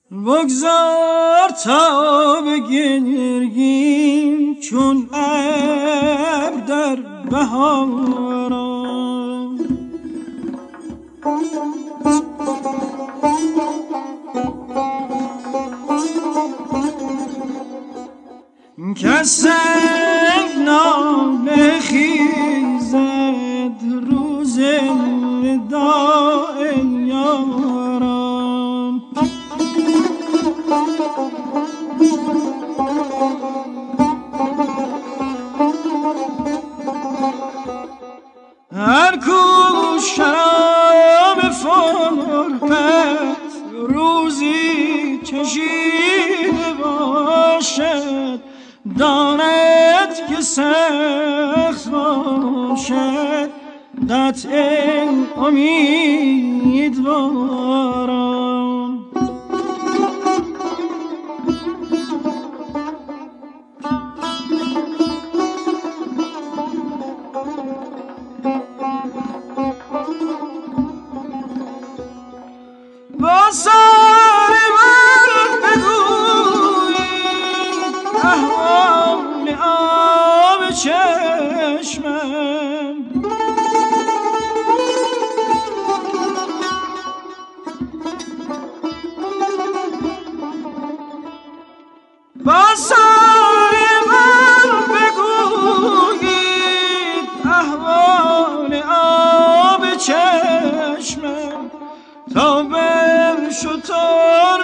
بگذار تا بگرگیم چون ابر در بهاران. کسک ناله خیزد روز وداع یاران. هر کو شراب فرقت روزی چشیده باشد، داند که سخت باشد قطع امیدواران. با ساری من بگویید احوال آب چشمم. با ساری من بگویید احوال آب چشمم، تا بر شتر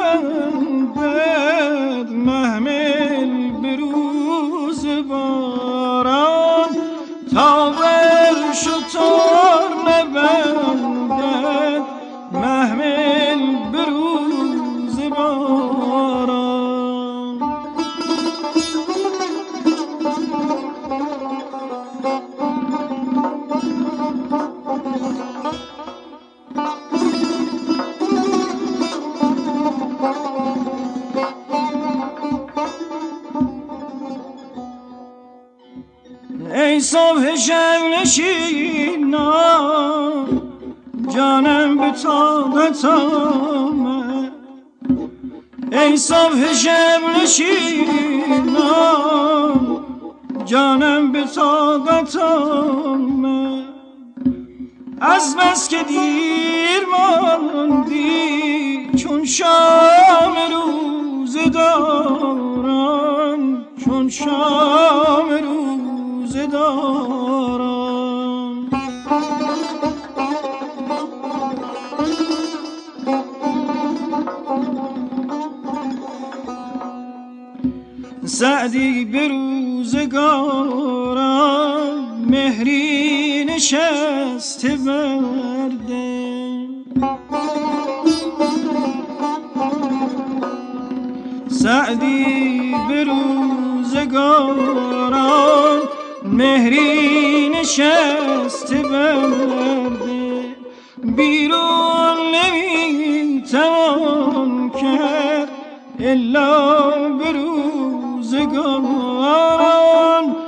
نبندد محمل به روز باران. تا بر شتر نبندد محمل به روز باران. ای صبح شب نشینان جانم به طاقت آمد. ای صبح شب نشینان جانم به طاقت آمد. از بس که دیر ماندی چون شام روزداران، چون شام روزداران. سعدی به روزگاران مهری نشسته برده. سعدی به روزگاران مهری نشسته برده. بیرون نمیتوان کرد الا به روزگاران،